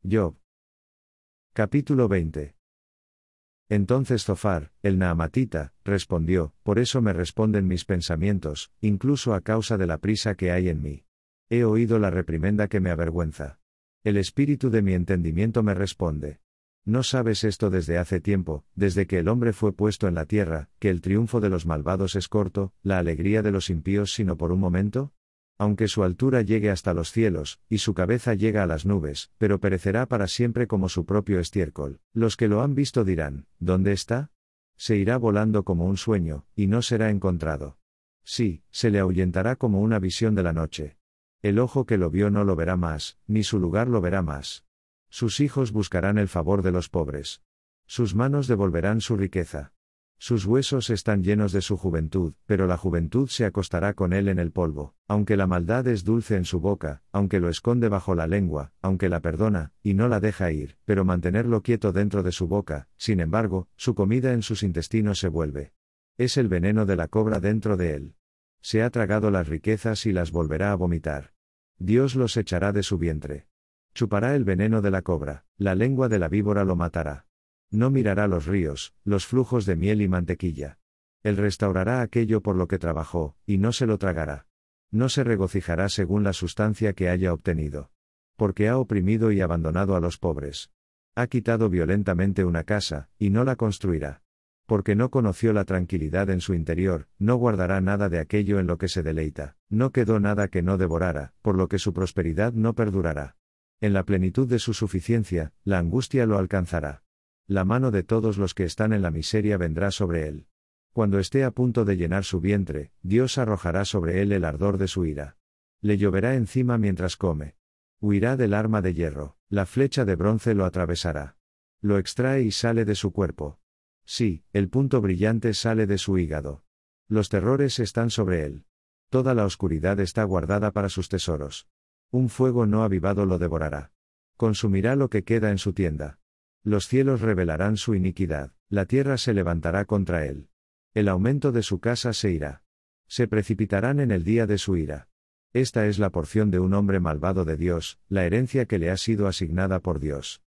Job. Capítulo 20. Entonces Zofar, el naamatita, respondió: Por eso me responden mis pensamientos, incluso a causa de la prisa que hay en mí. He oído la reprimenda que me avergüenza. El espíritu de mi entendimiento me responde: ¿No sabes esto desde hace tiempo, desde que el hombre fue puesto en la tierra, que el triunfo de los malvados es corto, la alegría de los impíos sino por un momento? Aunque su altura llegue hasta los cielos, y su cabeza llega a las nubes, pero perecerá para siempre como su propio estiércol. Los que lo han visto dirán: ¿Dónde está? Se irá volando como un sueño, y no será encontrado. Sí, se le ahuyentará como una visión de la noche. El ojo que lo vio no lo verá más, ni su lugar lo verá más. Sus hijos buscarán el favor de los pobres. Sus manos devolverán su riqueza. Sus huesos están llenos de su juventud, pero la juventud se acostará con él en el polvo, aunque la maldad es dulce en su boca, aunque lo esconde bajo la lengua, aunque la perdona, y no la deja ir, pero mantenerlo quieto dentro de su boca, sin embargo, su comida en sus intestinos se vuelve. Es el veneno de la cobra dentro de él. Se ha tragado las riquezas y las volverá a vomitar. Dios los echará de su vientre. Chupará el veneno de la cobra, la lengua de la víbora lo matará. No mirará los ríos, los flujos de miel y mantequilla. Él restaurará aquello por lo que trabajó, y no se lo tragará. No se regocijará según la sustancia que haya obtenido. Porque ha oprimido y abandonado a los pobres. Ha quitado violentamente una casa, y no la construirá. Porque no conoció la tranquilidad en su interior, no guardará nada de aquello en lo que se deleita, no quedó nada que no devorara, por lo que su prosperidad no perdurará. En la plenitud de su suficiencia, la angustia lo alcanzará. La mano de todos los que están en la miseria vendrá sobre él. Cuando esté a punto de llenar su vientre, Dios arrojará sobre él el ardor de su ira. Le lloverá encima mientras come. Huirá del arma de hierro, la flecha de bronce lo atravesará. Lo extrae y sale de su cuerpo. Sí, el punto brillante sale de su hígado. Los terrores están sobre él. Toda la oscuridad está guardada para sus tesoros. Un fuego no avivado lo devorará. Consumirá lo que queda en su tienda. Los cielos revelarán su iniquidad, la tierra se levantará contra él. El aumento de su casa se irá. Se precipitarán en el día de su ira. Esta es la porción de un hombre malvado de Dios, la herencia que le ha sido asignada por Dios.